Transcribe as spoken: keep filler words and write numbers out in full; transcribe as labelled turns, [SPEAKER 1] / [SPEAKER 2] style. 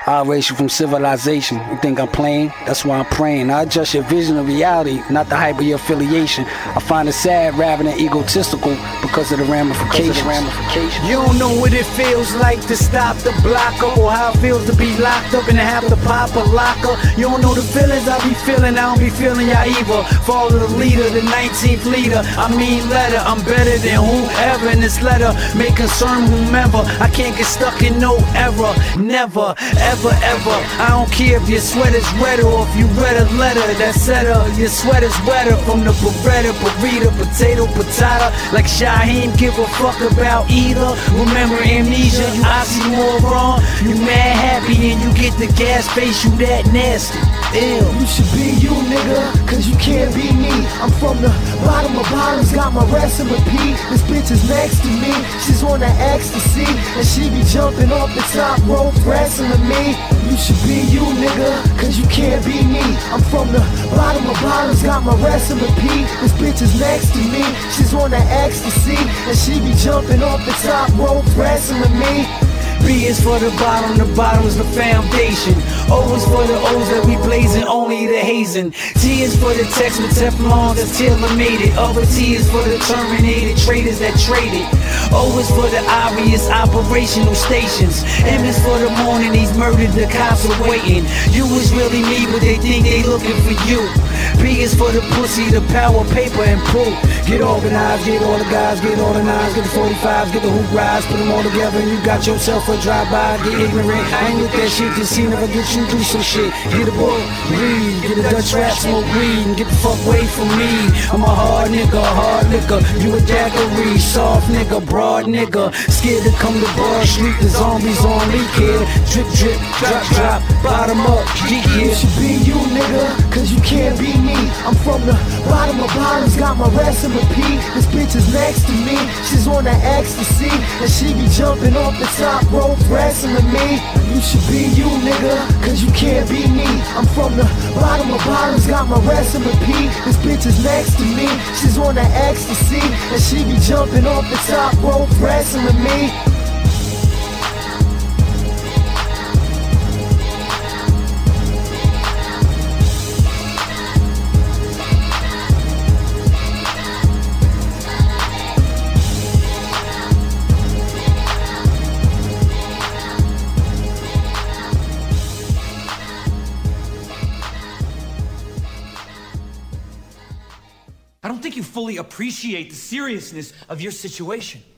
[SPEAKER 1] I erase you from civilization. You think I'm playing? That's why I'm praying. I adjust your vision of reality, not the hype of your affiliation. I find it sad rather than egotistical because of the ramifications. Of the ramifications.
[SPEAKER 2] You don't know what it feels like to stop the blocker, or how it feels to be locked up and have to pop a locker. You don't know the feelings I be feeling, I don't be feeling y'all either. Follow the leader, the nineteenth leader. I mean letter, I'm better than whoever in this letter may concern whomever. I can't get stuck in no error, never, ever, ever. I don't care if your sweater's red or if you read a letter that said uh, your sweater's wetter. From the Beretta, burrito, potato, patata. Like Shaheem, give a fuck about either. Remember amnesia, you oxymoron. You mad happy and you get the gas face, you that nasty. Ew.
[SPEAKER 3] You should be you, nigga, cause you can't be me. I'm from the bottom of bottoms, got my rest and repeat. This bitch is next to me, she's on the ecstasy, and she be jumping off the top rope, wrestling me. You should be you, nigga, cause you can't be me. I'm from the bottom of bottoms, got my rest and repeat. This bitch is next to me, she's on the ecstasy, and she be jumping off the top rope, wrestling me.
[SPEAKER 2] B is for the bottom, the bottom is the foundation. O is for the O's that we blazing, only the hazing. T is for the text with Teflon that's tailor-made it. Other T is for the terminated traders that traded. O is for the obvious operational stations. M is for the morning he's murdered, the cops are waiting. U is really me, but they think they looking for you. P is for the pussy, the power, paper, and poop. Get organized, get all the guys, get all the nines, get the forty-fives, get the hoop rides, put them all together and you got yourself a drive-by. Get ignorant, I ain't with that shit, just see never get you do some shit. Get a book, read, get a Dutch rap, smoke weed, and get the fuck away from me. I'm a hard nigga, hard liquor, you a daiquiri, soft nigga, broad nigga, scared to come to Broad Street, the zombies on leak here. Drip, drip, drop, drop, bottom up, geek here.
[SPEAKER 3] You should be you, nigga, cause you can't be me. I'm from the bottom of bottoms, got my rest and repeat. This bitch is next to me, she's on the ecstasy, and she be jumping off the top rope, wrestling me. You should be you, nigga, cause you can't be me. I'm from the bottom of bottoms, got my rest and repeat. This bitch is next to me, she's on the ecstasy, and she be jumping off the top rope, wrestling me.
[SPEAKER 4] I don't think you fully appreciate the seriousness of your situation.